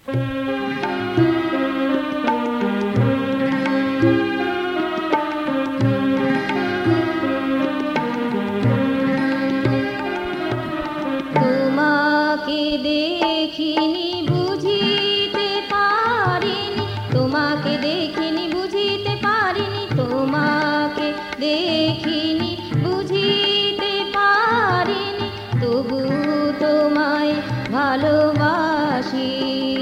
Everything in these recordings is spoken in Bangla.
তোমাকে দেখিনি বুঝিতে পারিনি, তোমাকে দেখিনি বুঝিতে পারিনি, তোমাকে দেখিনি বুঝিতে পারিনি, তবু তোমায় ভালোবাসি।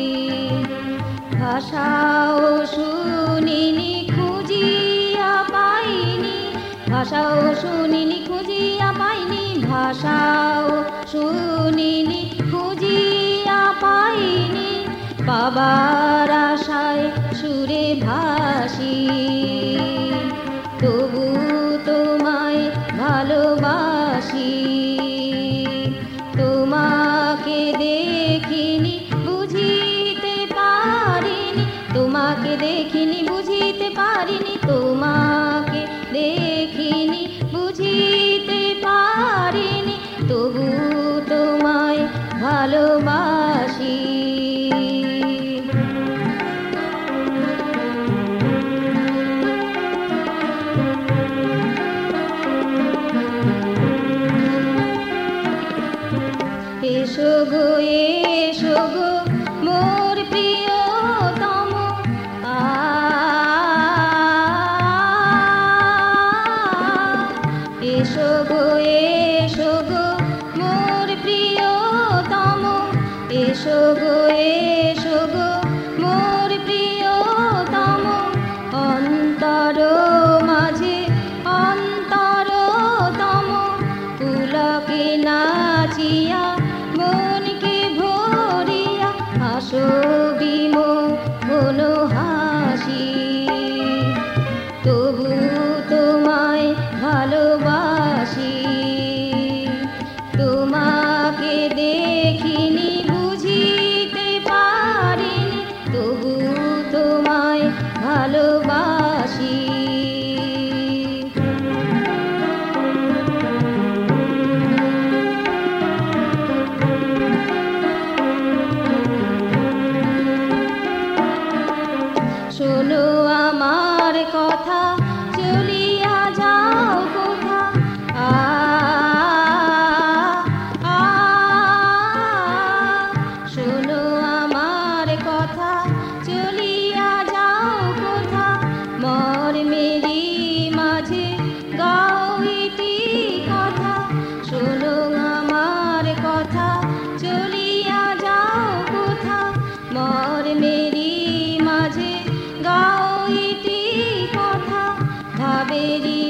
ভাষাও শুনিনি খুঁজিয়া পাইনি, ভাষাও শুনিনি খুঁজিয়া পাইনি, ভাষাও শুনিনি খুঁজিয়া পাইনি, পাবার আশায় সুরে ভাসি, তবু তোমায় ভালোবাসি। তোমাকে দেখিনি বুঝিতে পারিনি, তোমাকে দেখিনি বুঝিতে পারিনি, তোমাকে দেখিনি বুঝিতে পারিনি, তবু তোমায় ভালোবাসি। এসো গো এসো গো মোর প্রিয়তম, এসো গো এসো গো মোর প্রিয়তম, এসো গো এসো গো মোর প্রিয়তম, অন্তর মাঝে অন্তরতম, পুলকে নাচিয়া মনকে ভরিয়া হাসো বিমোহন হাসি, তবু তোমায় ভালোবাসি। তোমাকে দেখিনি বুঝিতে পারিনি, তবু তোমায় ভালোবাসি। শোনো আমার কথা, চলিয়া যাও কোথা, শোনো আমার কথা, চলিয়া যাও কোথা, মর্মেরি মাঝে গাও ইতি কথা, শোনো আমার কথা, চলিয়া যাও কোথা, মর্মেরি মাঝে গাও ইতি কথা, ভাবেরি